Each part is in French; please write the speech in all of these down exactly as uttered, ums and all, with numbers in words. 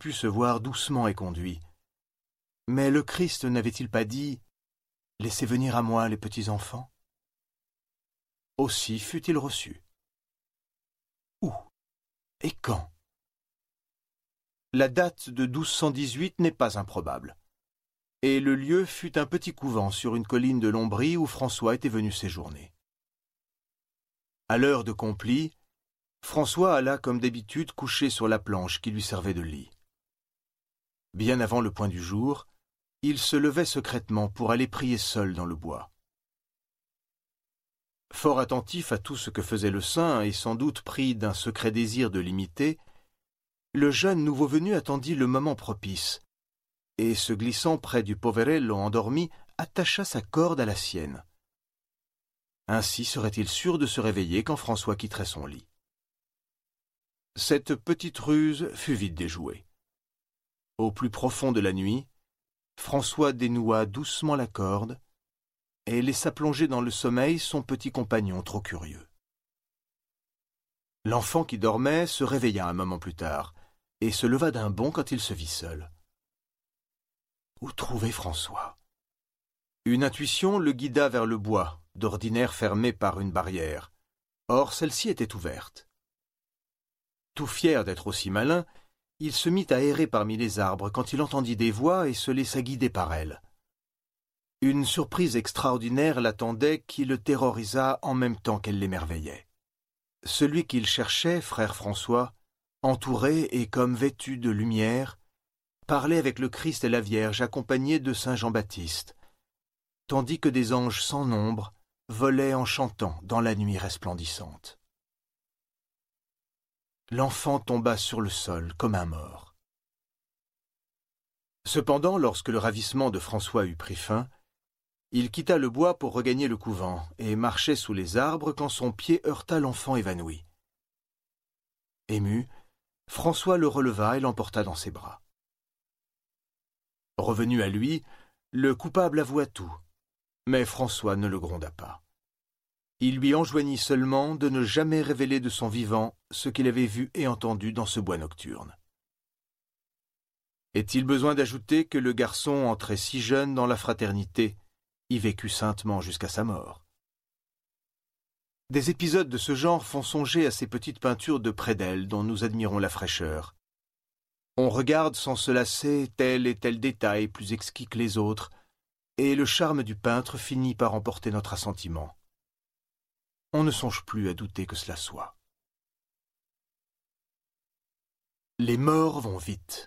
pu se voir doucement éconduit. Mais le Christ n'avait-il pas dit « Laissez venir à moi les petits enfants » Aussi fut-il reçu. Où et quand? La date de douze cent dix-huit n'est pas improbable, et le lieu fut un petit couvent sur une colline de Lombrie où François était venu séjourner. À l'heure de complis, François alla comme d'habitude coucher sur la planche qui lui servait de lit. Bien avant le point du jour, il se levait secrètement pour aller prier seul dans le bois. Fort attentif à tout ce que faisait le saint et sans doute pris d'un secret désir de l'imiter, le jeune nouveau venu attendit le moment propice, et se glissant près du poverello endormi, attacha sa corde à la sienne. Ainsi serait-il sûr de se réveiller quand François quitterait son lit. Cette petite ruse fut vite déjouée. Au plus profond de la nuit, François dénoua doucement la corde et laissa plonger dans le sommeil son petit compagnon trop curieux. L'enfant qui dormait se réveilla un moment plus tard et se leva d'un bond quand il se vit seul. Où trouver François? Une intuition le guida vers le bois, d'ordinaire fermé par une barrière. Or, celle-ci était ouverte. Tout fier d'être aussi malin, il se mit à errer parmi les arbres quand il entendit des voix et se laissa guider par elles. Une surprise extraordinaire l'attendait qui le terrorisa en même temps qu'elle l'émerveillait. Celui qu'il cherchait, frère François, entouré et comme vêtu de lumière, parlait avec le Christ et la Vierge accompagnés de saint Jean-Baptiste, tandis que des anges sans nombre volaient en chantant dans la nuit resplendissante. L'enfant tomba sur le sol comme un mort. Cependant, lorsque le ravissement de François eut pris fin, il quitta le bois pour regagner le couvent et marchait sous les arbres quand son pied heurta l'enfant évanoui. Ému, François le releva et l'emporta dans ses bras. Revenu à lui, le coupable avoua tout, mais François ne le gronda pas. Il lui enjoignit seulement de ne jamais révéler de son vivant ce qu'il avait vu et entendu dans ce bois nocturne. Est-il besoin d'ajouter que le garçon, entré si jeune dans la fraternité, y vécut saintement jusqu'à sa mort? Des épisodes de ce genre font songer à ces petites peintures de Prédel dont nous admirons la fraîcheur. On regarde sans se lasser tel et tel détail plus exquis que les autres, et le charme du peintre finit par emporter notre assentiment. On ne songe plus à douter que cela soit. Les morts vont vite.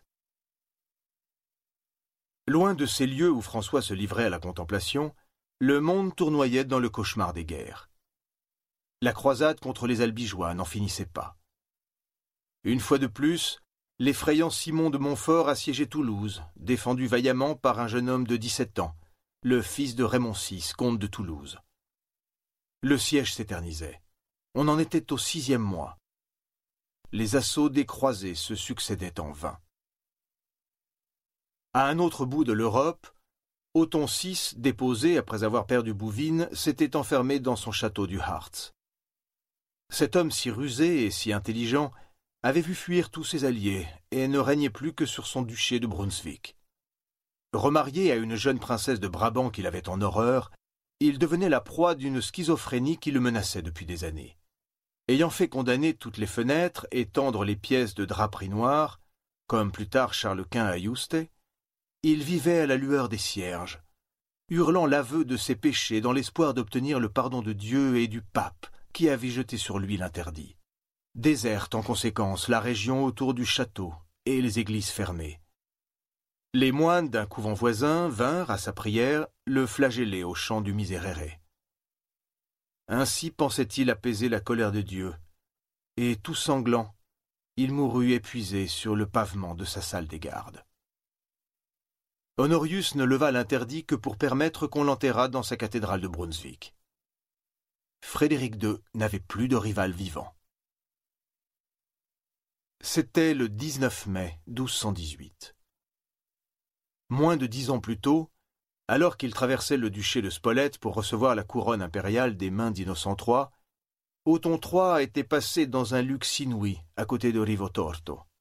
Loin de ces lieux où François se livrait à la contemplation, le monde tournoyait dans le cauchemar des guerres. La croisade contre les Albigeois n'en finissait pas. Une fois de plus, l'effrayant Simon de Montfort assiégeait Toulouse, défendu vaillamment par un jeune homme de dix-sept ans, le fils de Raymond six, comte de Toulouse. Le siège s'éternisait. On en était au sixième mois. Les assauts des croisés se succédaient en vain. À un autre bout de l'Europe, Othon six, déposé après avoir perdu Bouvines, s'était enfermé dans son château du Harz. Cet homme si rusé et si intelligent avait vu fuir tous ses alliés et ne régnait plus que sur son duché de Brunswick. Remarié à une jeune princesse de Brabant qu'il avait en horreur, il devenait la proie d'une schizophrénie qui le menaçait depuis des années. Ayant fait condamner toutes les fenêtres et tendre les pièces de draperie noire, comme plus tard Charles Quint à Yuste, il vivait à la lueur des cierges, hurlant l'aveu de ses péchés dans l'espoir d'obtenir le pardon de Dieu et du pape qui avait jeté sur lui l'interdit. Déserte en conséquence la région autour du château et les églises fermées. Les moines d'un couvent voisin vinrent, à sa prière, le flageller au chant du Miserere. Ainsi pensait-il apaiser la colère de Dieu, et tout sanglant, il mourut épuisé sur le pavement de sa salle des gardes. Honorius ne leva l'interdit que pour permettre qu'on l'enterrât dans sa cathédrale de Brunswick. Frédéric deux n'avait plus de rival vivant. C'était le dix-neuf mai douze cent dix-huit. Moins de dix ans plus tôt, alors qu'il traversait le duché de Spolète pour recevoir la couronne impériale des mains d'Innocent trois, Othon trois était passé dans un luxe inouï à côté de Rivotorto.